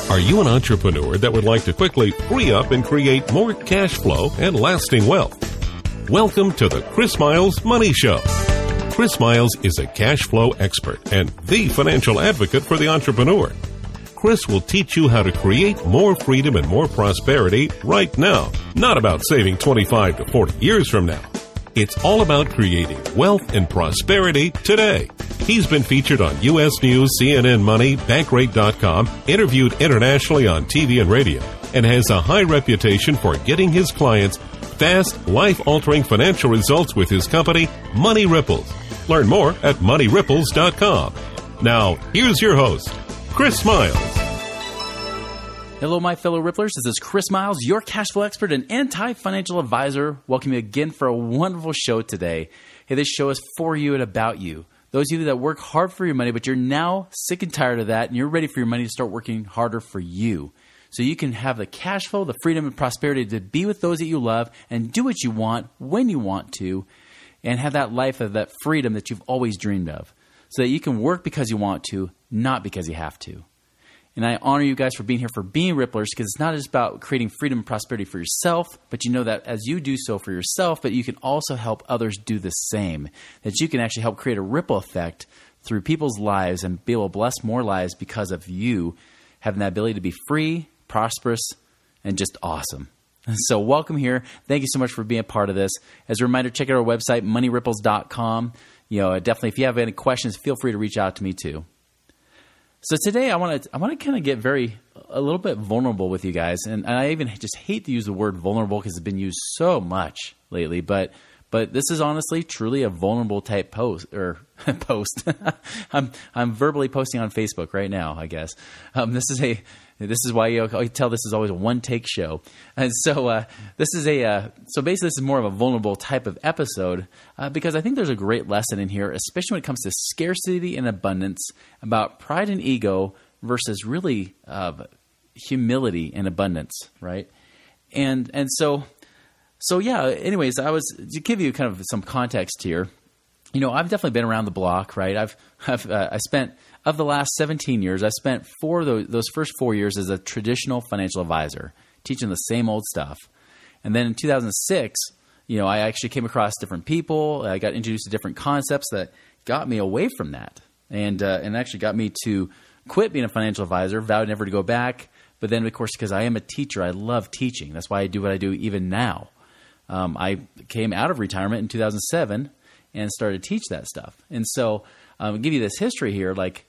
Are you an entrepreneur that would like to quickly free up and create more cash flow and lasting wealth? Welcome to the Chris Miles Money Show. Chris Miles is a cash flow expert and the financial advocate for the entrepreneur. Chris will teach you how to create more freedom and more prosperity right now, not about saving 25 to 40 years from now. It's all about creating wealth and prosperity today. He's been featured on U.S. News, CNN Money, Bankrate.com, interviewed internationally on TV and radio, and has a high reputation for getting his clients fast, life-altering financial results with his company, Money Ripples. Learn more at MoneyRipples.com. Now, here's your host, Chris Miles. Hello, my fellow Ripplers. This is Chris Miles, your cash flow expert and anti-financial advisor. Welcome you again for a wonderful show today. Hey, this show is for you and about you. Those of you that work hard for your money, but you're now sick and tired of that, and you're ready for your money to start working harder for you. So you can have the cash flow, the freedom, and prosperity to be with those that you love and do what you want when you want to, and have that life of that freedom that you've always dreamed of. So that you can work because you want to, not because you have to. And I honor you guys for being here, for being Ripplers, because it's not just about creating freedom and prosperity for yourself, but you know that as you do so for yourself, but you can also help others do the same. That you can actually help create a ripple effect through people's lives and be able to bless more lives because of you having that ability to be free, prosperous, and just awesome. So welcome here. Thank you so much for being a part of this. As a reminder, check out our website, MoneyRipples.com. Definitely, if you have any questions, feel free to reach out to me too. So today I want to kind of get a little bit vulnerable with you guys, and I even just hate to use the word vulnerable because it's been used so much lately. But this is honestly, truly a vulnerable type post. I'm verbally posting on Facebook right now, I guess. This is why you tell this is always a one-take show. And so this is basically this is more of a vulnerable type of episode because I think there's a great lesson in here, especially when it comes to scarcity and abundance, about pride and ego versus really humility and abundance, right? And so yeah, anyways, to give you kind of some context here, I've definitely been around the block, right? I spent, of the last 17 years, I spent those first 4 years as a traditional financial advisor, teaching the same old stuff. And then in 2006, I actually came across different people. I got introduced to different concepts that got me away from that, and actually got me to quit being a financial advisor, vowed never to go back. But then, of course, because I am a teacher, I love teaching. That's why I do what I do even now. I came out of retirement in 2007 and started to teach that stuff. And so I'll give you this history here,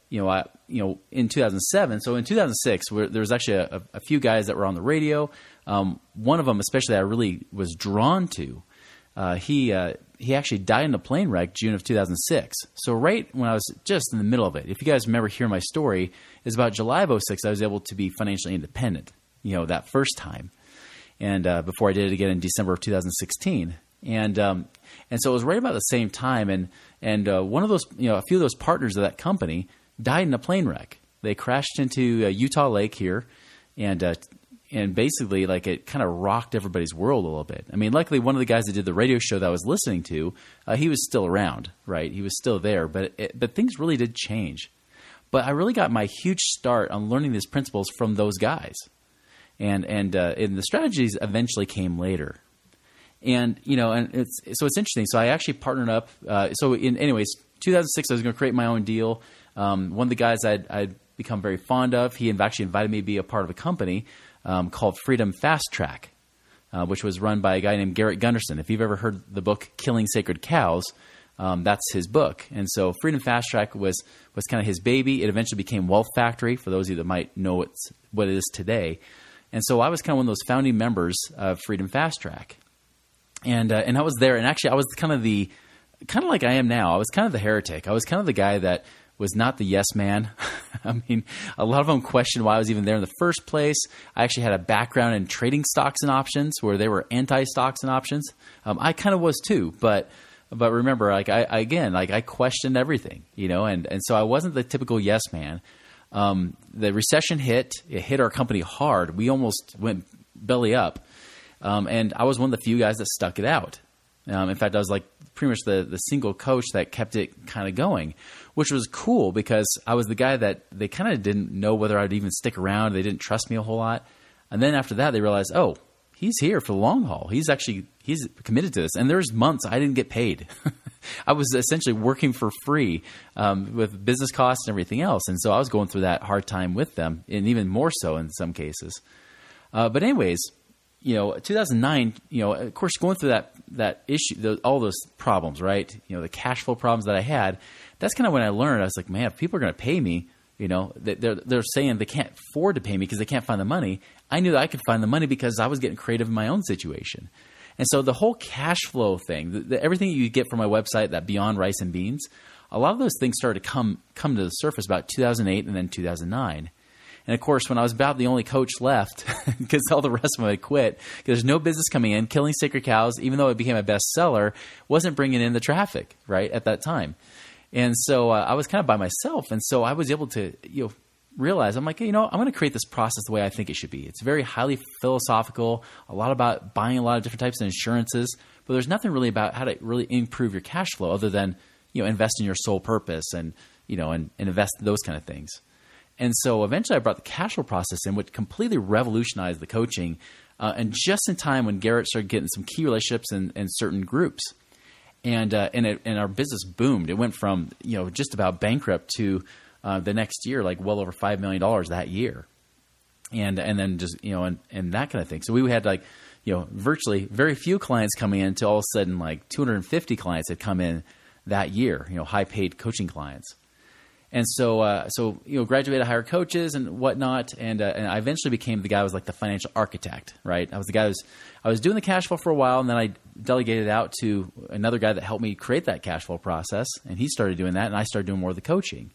in 2007. So in 2006, there was actually a few guys that were on the radio. One of them, especially, I really was drawn to. He actually died in a plane wreck June of 2006. So right when I was just in the middle of it, if you guys remember hearing my story, is about July of 2006, I was able to be financially independent, that first time. And before I did it again in December of 2016. And so it was right about the same time, and one of those, a few of those partners of that company died in a plane wreck. They crashed into Utah Lake here, and basically, it kind of rocked everybody's world a little bit. I mean, luckily, one of the guys that did the radio show that I was listening to, he was still around, right? He was still there, but things really did change. But I really got my huge start on learning these principles from those guys, and the strategies eventually came later. And it's interesting. So I actually partnered up. Anyways, 2006, I was going to create my own deal. One of the guys I'd become very fond of, he actually invited me to be a part of a company called Freedom Fast Track, which was run by a guy named Garrett Gunderson. If you've ever heard the book Killing Sacred Cows, that's his book. And so Freedom Fast Track was kind of his baby. It eventually became Wealth Factory, for those of you that might know what it is today. And so I was kind of one of those founding members of Freedom Fast Track. And I was there, and actually I was kind of like I am now. I was kind of the heretic. I was kind of the guy that was not the yes man. I mean, a lot of them questioned why I was even there in the first place. I actually had a background in trading stocks and options, where they were anti-stocks and options. I kind of was too, but remember, I questioned everything, and so I wasn't the typical yes man. The recession hit. It hit our company hard. We almost went belly up. And I was one of the few guys that stuck it out. In fact, I was like pretty much the single coach that kept it kind of going, which was cool because I was the guy that they kind of didn't know whether I'd even stick around. They didn't trust me a whole lot. And then after that, they realized, oh, he's here for the long haul. He's committed to this. And there's months I didn't get paid. I was essentially working for free with business costs and everything else. And so I was going through that hard time with them, and even more so in some cases. But anyways, 2009, of course, going through that issue, all those problems, right? The cash flow problems that I had, that's kind of when I learned. I was like, man, if people are going to pay me, they're saying they can't afford to pay me because they can't find the money. I knew that I could find the money because I was getting creative in my own situation. And so the whole cash flow thing, everything you get from my website, that Beyond Rice and Beans, a lot of those things started to come to the surface about 2008 and then 2009. And of course, when I was about the only coach left, because all the rest of them had quit, because there's no business coming in, Killing Sacred Cows, even though it became a bestseller, wasn't bringing in the traffic, right, at that time. And so I was kind of by myself. And so I was able to, realize, I'm like, I'm going to create this process the way I think it should be. It's very highly philosophical, a lot about buying a lot of different types of insurances, but there's nothing really about how to really improve your cash flow other than, invest in your sole purpose and invest in those kind of things. And so eventually I brought the cash flow process in, which completely revolutionized the coaching, and just in time when Garrett started getting some key relationships in certain groups. And our business boomed. It went from, just about bankrupt to the next year, like well over $5 million that year. And then just, and that kind of thing. So we had like, virtually very few clients coming in to all of a sudden like 250 clients had come in that year, high paid coaching clients. And so graduated, hired coaches and whatnot, and I eventually became the guy who was like the financial architect, right? I was the guy I was doing the cash flow for a while, and then I delegated out to another guy that helped me create that cash flow process, and he started doing that, and I started doing more of the coaching.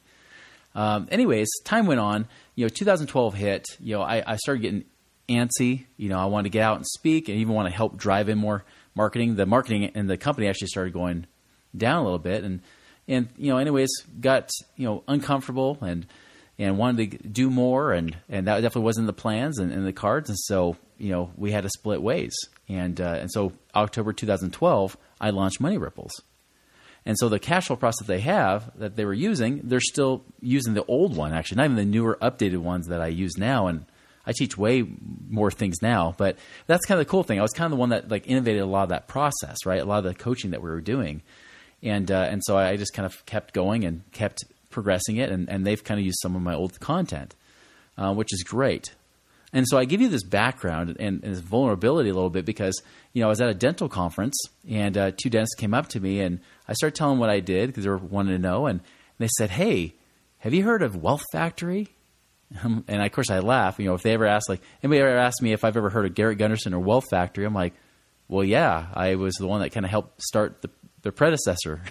Anyways, time went on. 2012 hit. I started getting antsy. I wanted to get out and speak, and even want to help drive in more marketing. The marketing in the company actually started going down a little bit, and anyways, got uncomfortable and wanted to do more, and that definitely wasn't the plans and the cards, and so we had to split ways, and so October 2012, I launched Money Ripples, and so the cash flow process that they were using, they're still using the old one, actually, not even the newer, updated ones that I use now, and I teach way more things now, but that's kind of the cool thing. I was kind of the one that like innovated a lot of that process, right? A lot of the coaching that we were doing. And so I just kind of kept going and kept progressing it, and they've kind of used some of my old content, which is great. And so I give you this background and this vulnerability a little bit because, I was at a dental conference, and two dentists came up to me, and I started telling them what I did because they were wanting to know, and they said, "Hey, have you heard of Wealth Factory?" And of course I laugh. If they ever ask, like, anybody ever asked me if I've ever heard of Garrett Gunderson or Wealth Factory, I'm like, well, yeah, I was the one that kind of helped start their predecessor.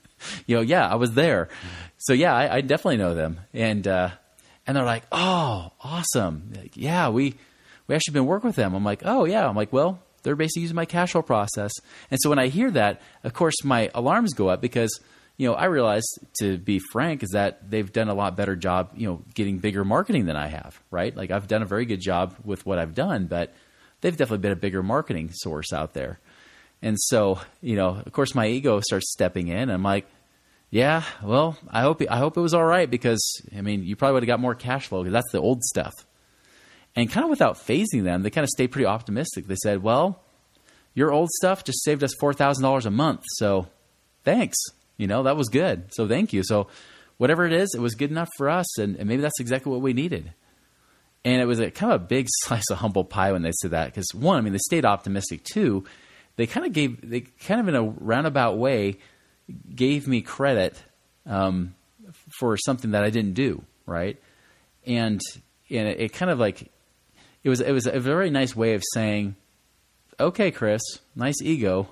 Yeah, I was there. So yeah, I definitely know them. And they're like, "Oh, awesome. Like, yeah, we actually been working with them." I'm like, "Oh yeah." I'm like, "Well, they're basically using my cash flow process." And so when I hear that, of course my alarms go up because, I realize, to be frank, is that they've done a lot better job, getting bigger marketing than I have, right? Like I've done a very good job with what I've done, but they've definitely been a bigger marketing source out there. And so, of course, my ego starts stepping in. And I'm like, "Yeah, well, I hope it was all right because, you probably would have got more cash flow because that's the old stuff." And kind of without phasing them, they kind of stayed pretty optimistic. They said, "Well, your old stuff just saved us $4,000 a month, so thanks. That was good. So thank you. So whatever it is, it was good enough for us, and maybe that's exactly what we needed." And it was a kind of a big slice of humble pie when they said that because, one, they stayed optimistic. Two, they kind of in a roundabout way gave me credit for something that I didn't do, right? And it kind of like it was a very nice way of saying, "Okay, Chris, nice ego,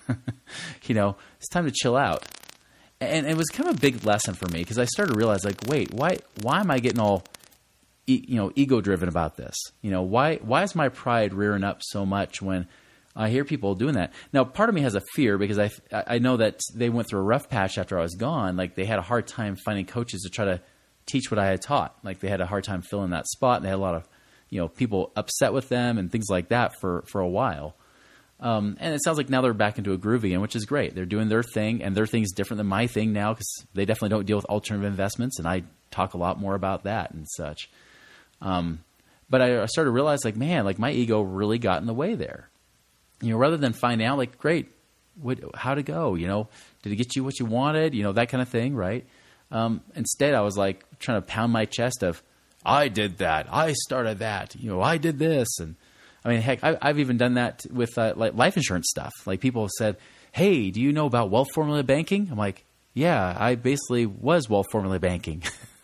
it's time to chill out." And it was kind of a big lesson for me because I started to realize, like, wait, why am I getting all ego driven about this? Why is my pride rearing up so much when I hear people doing that? Now, part of me has a fear because I know that they went through a rough patch after I was gone. Like, they had a hard time finding coaches to try to teach what I had taught. Like, they had a hard time filling that spot, and they had a lot of people upset with them and things like that for a while. And it sounds like now they're back into a groove again, which is great. They're doing their thing, and their thing is different than my thing now because they definitely don't deal with alternative investments, and I talk a lot more about that and such. But I started to realize, like, man, like my ego really got in the way there. Rather than find out, like, great, how'd it go? Did it get you what you wanted? That kind of thing, right? Instead, I was like trying to pound my chest of, I did that. I started that. I did this. And I mean, heck, I've even done that with like life insurance stuff. Like people have said, hey, do you know about wealth formula banking? I'm like, yeah, I basically was wealth formula banking.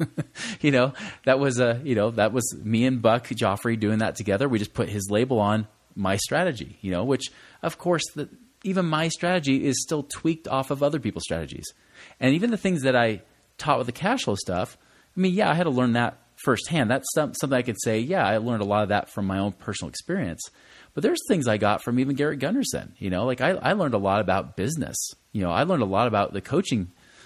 That was me and Buck Joffrey doing that together. We just put his label on my strategy, which of course even my strategy is still tweaked off of other people's strategies. And even the things that I taught with the cash flow stuff, I mean, yeah, I had to learn that firsthand. That's something I could say, yeah, I learned a lot of that from my own personal experience. But there's things I got from even Garrett Gunderson. Like I learned a lot about business. I learned a lot about the coaching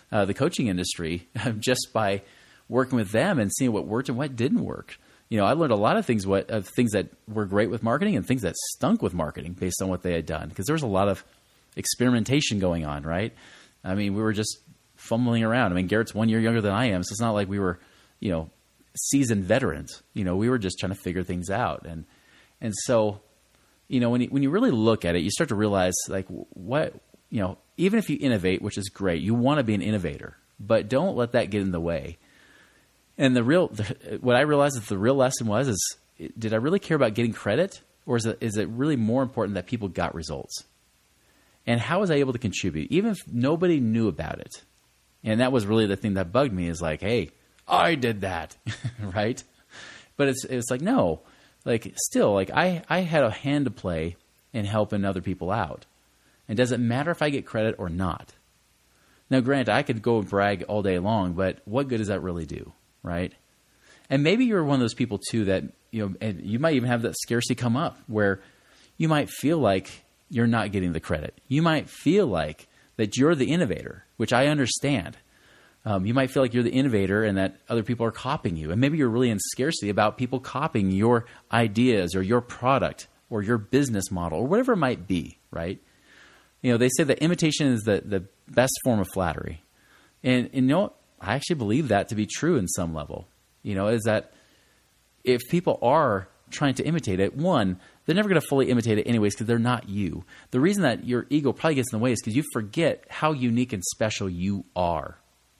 industry just by working with them and seeing what worked and what didn't work. I learned a lot of things things that were great with marketing and things that stunk with marketing based on what they had done, because there was a lot of experimentation going on, right? I mean, we were just fumbling around. I mean, Garrett's 1 year younger than I am, so it's not like we were, seasoned veterans. We were just trying to figure things out. And so, when you really look at it, you start to realize, like, what, even if you innovate, which is great, you want to be an innovator, but don't let that get in the way. And what I realized that the real lesson is did I really care about getting credit, or is it really more important that people got results? And how was I able to contribute, even if nobody knew about it? And that was really the thing that bugged me, is like, hey, I did that, right? But it's like, no, like still, like I had a hand to play in helping other people out. And does it matter if I get credit or not? Now, granted, I could go and brag all day long, but what good does that really do, right? And maybe you're one of those people too that, and you might even have that scarcity come up where you might feel like you're not getting the credit. You might feel like that you're the innovator, which I understand. You might feel like you're the innovator and that other people are copying you. And maybe you're really in scarcity about people copying your ideas or your product or your business model or whatever it might be, right? They say that imitation is the best form of flattery. And I actually believe that to be true in some level, is that if people are trying to imitate it, one, they're never going to fully imitate it anyways because they're not you. The reason that your ego probably gets in the way is because you forget how unique and special you are.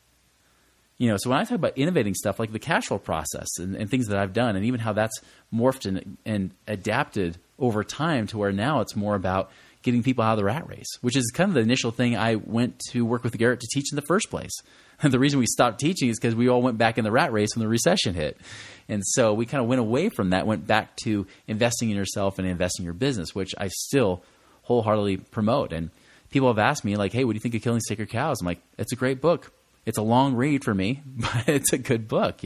So when I talk about innovating stuff like the cash flow process and things that I've done, and even how that's morphed and adapted over time to where now it's more about getting people out of the rat race, which is kind of the initial thing I went to work with Garrett to teach in the first place. And the reason we stopped teaching is because we all went back in the rat race when the recession hit. And so we kind of went away from that, went back to investing in yourself and investing in your business, which I still wholeheartedly promote. And people have asked me, like, hey, what do you think of Killing Sacred Cows? I'm like, it's a great book. It's a long read for me, but it's a good book,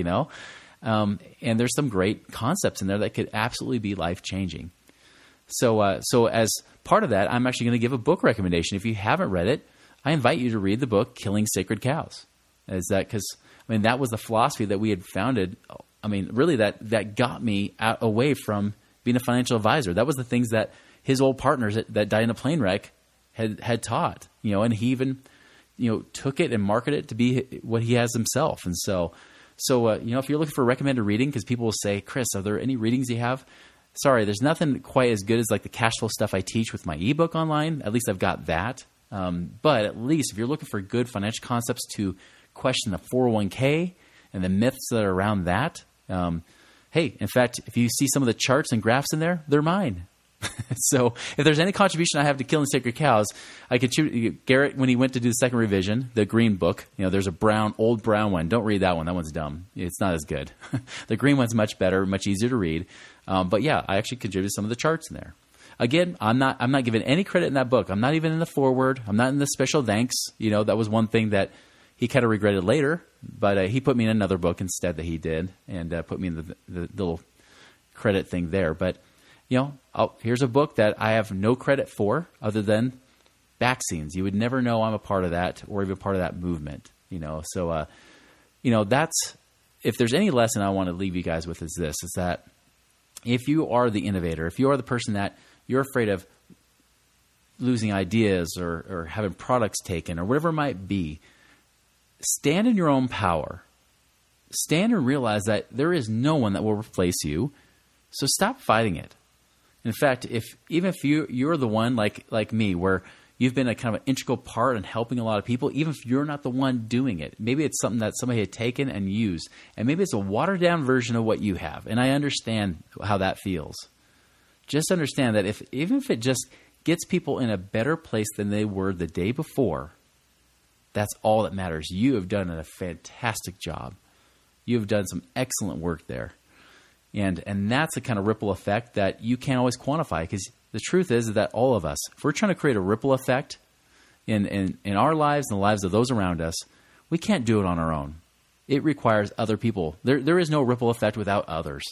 and there's some great concepts in there that could absolutely be life-changing. So as part of that, I'm actually going to give a book recommendation. If you haven't read it, I invite you to read the book Killing Sacred Cows. Because that was the philosophy that we had founded. Really that got me away from being a financial advisor. That was the things that his old partners that died in a plane wreck had taught, and he even took it and marketed it to be what he has himself. And so if you're looking for recommended reading, because people will say, Chris, are there any readings you have? Sorry, there's nothing quite as good as like the cash flow stuff I teach with my ebook online. At least I've got that. But at least if you're looking for good financial concepts to question the 401k and the myths that are around that, hey, in fact, if you see some of the charts and graphs in there, they're mine. So if there's any contribution I have to Killing Sacred Cows, I contribute. Garrett, when he went to do the second revision, the green book, there's a old brown one. Don't read that one. That one's dumb. It's not as good. The green one's much better, much easier to read. But yeah, I actually contributed some of the charts in there. Again, I'm not giving any credit in that book. I'm not even in the foreword. I'm not in the special thanks. That was one thing that he kind of regretted later, but he put me in another book instead that he did, and put me in the little credit thing there. But here's a book that I have no credit for other than back scenes. You would never know I'm a part of that or even part of that movement, So, that's, if there's any lesson I want to leave you guys with is that if you are the innovator, if you are the person that you're afraid of losing ideas or having products taken or whatever it might be, stand in your own power. Stand and realize that there is no one that will replace you. So stop fighting it. In fact, even if you're the one like me, where you've been a kind of an integral part in helping a lot of people, even if you're not the one doing it, maybe it's something that somebody had taken and used, and maybe it's a watered down version of what you have. And I understand how that feels. Just understand that even if it just gets people in a better place than they were the day before, that's all that matters. You have done a fantastic job. You have done some excellent work there. And that's the kind of ripple effect that you can't always quantify, because the truth is that all of us, if we're trying to create a ripple effect in our lives and the lives of those around us, we can't do it on our own. It requires other people. There is no ripple effect without others.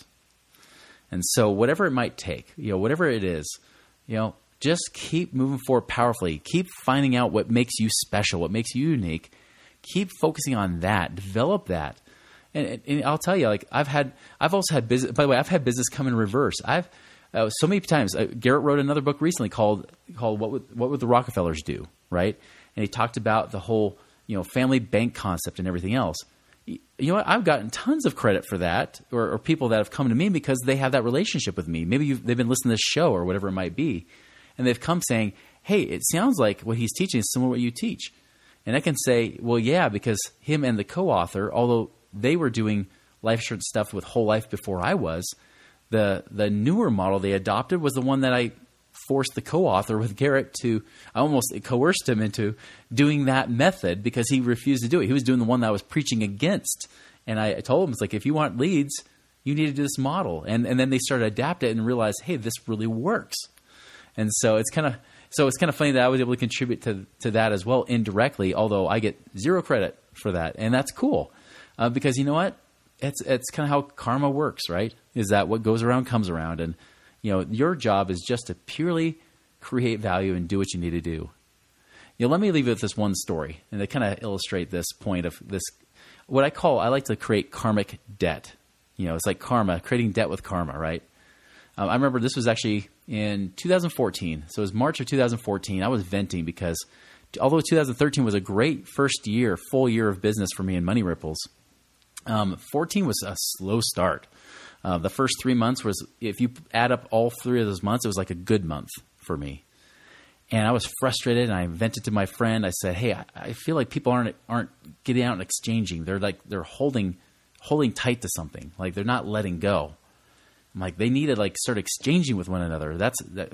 And so whatever it might take, whatever it is, just keep moving forward powerfully. Keep finding out what makes you special, what makes you unique. Keep focusing on that. Develop that. And I'll tell you, I've also had business. By the way, I've had business come in reverse. I've so many times. Garrett wrote another book recently called "What Would the Rockefellers Do?" Right, and he talked about the whole family bank concept and everything else. You know what? I've gotten tons of credit for that, or people that have come to me because they have that relationship with me. Maybe they've been listening to this show or whatever it might be, and they've come saying, "Hey, it sounds like what he's teaching is similar to what you teach." And I can say, "Well, yeah," because him and the co-author, although they were doing life insurance stuff with whole life before I was, the newer model they adopted was the one that I forced the co-author with Garrett to. I almost coerced him into doing that method because he refused to do it. He was doing the one that I was preaching against. And I told him, it's like, if you want leads, you need to do this model. And then they started to adapt it and realize, hey, this really works. And so it's kind of funny that I was able to contribute to that as well indirectly, although I get zero credit for that. And that's cool. Because you know what? It's kind of how karma works, right? Is that what goes around comes around. And, your job is just to purely create value and do what you need to do. Let me leave you with this one story. And they kind of illustrate this point of this, what I like to create karmic debt. It's like karma, creating debt with karma, right? I remember this was actually in 2014. So it was March of 2014. I was venting because although 2013 was a great first year, full year of business for me in Money Ripples, 14 was a slow start. The first 3 months was, if you add up all 3 of those months, it was like a good month for me. And I was frustrated, and I vented to my friend. I said, "Hey, I feel like people aren't getting out and exchanging. They're holding tight to something. Like they're not letting go. I'm like, they need to start exchanging with one another. Let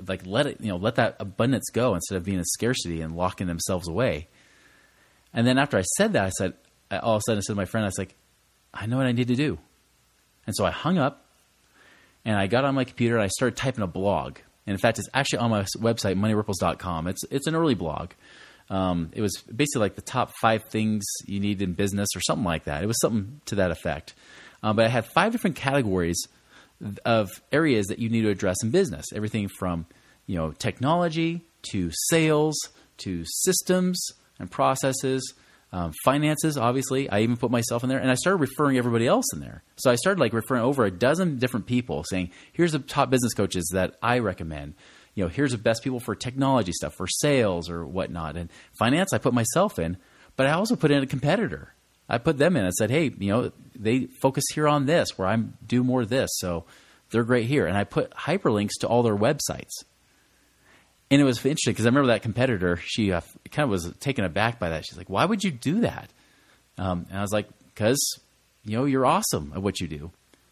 that abundance go instead of being in scarcity and locking themselves away." And then after I said that, all of a sudden I said to my friend, I was like, "I know what I need to do." And so I hung up and I got on my computer and I started typing a blog. And in fact, it's actually on my website, moneyripples.com. It's an early blog. It was basically like the top 5 things you need in business or something like that. It was something to that effect. But I had 5 different categories of areas that you need to address in business. Everything from, technology to sales to systems and processes, finances, obviously. I even put myself in there, and I started referring everybody else in there. So I started referring over a dozen different people, saying, here's the top business coaches that I recommend. Here's the best people for technology stuff, for sales or whatnot. And finance, I put myself in, but I also put in a competitor. I put them in. I said, hey, they focus here on this, where I do more of this. So they're great here. And I put hyperlinks to all their websites. And it was interesting because I remember that competitor, she kind of was taken aback by that. She's like, "Why would you do that?" And I was like, "Because, you're awesome at what you do."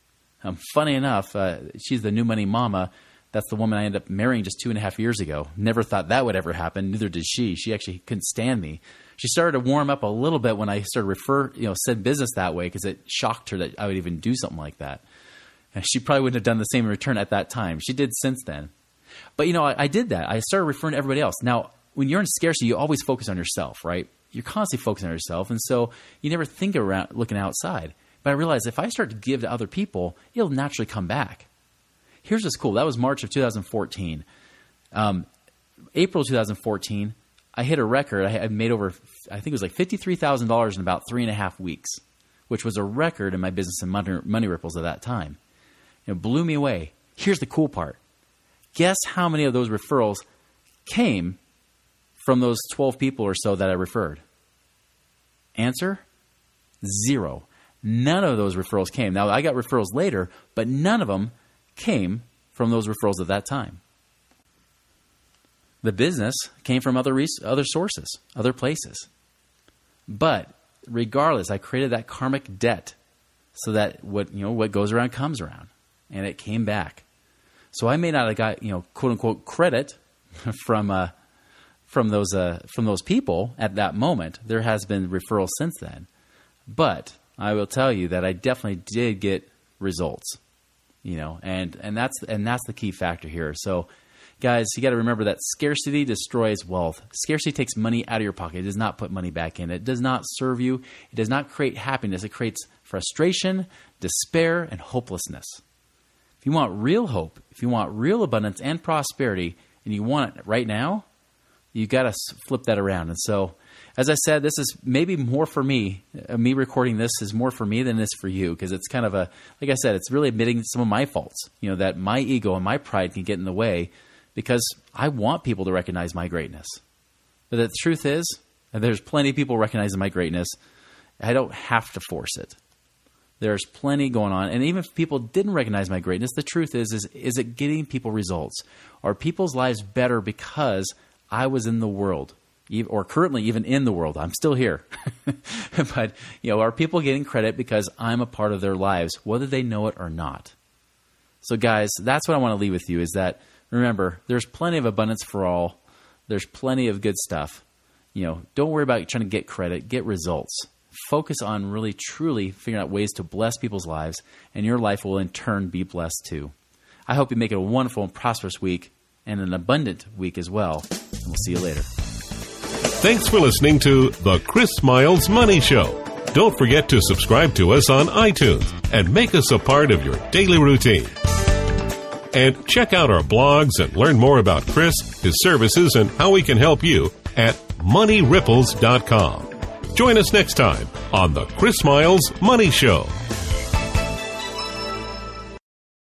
Funny enough, she's the new money mama. That's the woman I ended up marrying just 2.5 years ago. Never thought that would ever happen. Neither did she. She actually couldn't stand me. She started to warm up a little bit when I started said business that way because it shocked her that I would even do something like that. And she probably wouldn't have done the same in return at that time. She did since then. But, I did that. I started referring to everybody else. Now, when you're in scarcity, you always focus on yourself, right? You're constantly focusing on yourself. And so you never think around looking outside. But I realized if I start to give to other people, it'll naturally come back. Here's what's cool. That was March of 2014. April 2014, I hit a record. I made over, I think it was $53,000 in about 3.5 weeks, which was a record in my business in Money Ripples at that time. It blew me away. Here's the cool part. Guess how many of those referrals came from those 12 people or so that I referred? Answer, 0. None of those referrals came. Now, I got referrals later, but none of them came from those referrals at that time. The business came from other sources, other places. But regardless, I created that karmic debt so that what goes around comes around, and it came back. So I may not have got quote unquote credit from those people at that moment. There has been referrals since then, but I will tell you that I definitely did get results. And that's the key factor here. So, guys, you got to remember that scarcity destroys wealth. Scarcity takes money out of your pocket. It does not put money back in. It does not serve you. It does not create happiness. It creates frustration, despair, and hopelessness. If you want real hope, if you want real abundance and prosperity, and you want it right now, you got to flip that around. And so, as I said, this is maybe more for me. Me recording this is more for me than it is for you, because it's kind of like I said, it's really admitting some of my faults, that my ego and my pride can get in the way, because I want people to recognize my greatness. But the truth is, there's plenty of people recognizing my greatness. I don't have to force it. There's plenty going on. And even if people didn't recognize my greatness, the truth is it getting people results? Are people's lives better because I was in the world, or currently even in the world? I'm still here. But, are people getting credit because I'm a part of their lives, whether they know it or not? So, guys, that's what I want to leave with you, is that, remember, there's plenty of abundance for all. There's plenty of good stuff. Don't worry about trying to get credit. Get results. Focus on really, truly figuring out ways to bless people's lives, and your life will in turn be blessed too. I hope you make it a wonderful and prosperous week, and an abundant week as well. And we'll see you later. Thanks for listening to The Chris Miles Money Show. Don't forget to subscribe to us on iTunes and make us a part of your daily routine. And check out our blogs and learn more about Chris, his services, and how we can help you at moneyripples.com. Join us next time on The Chris Miles Money Show.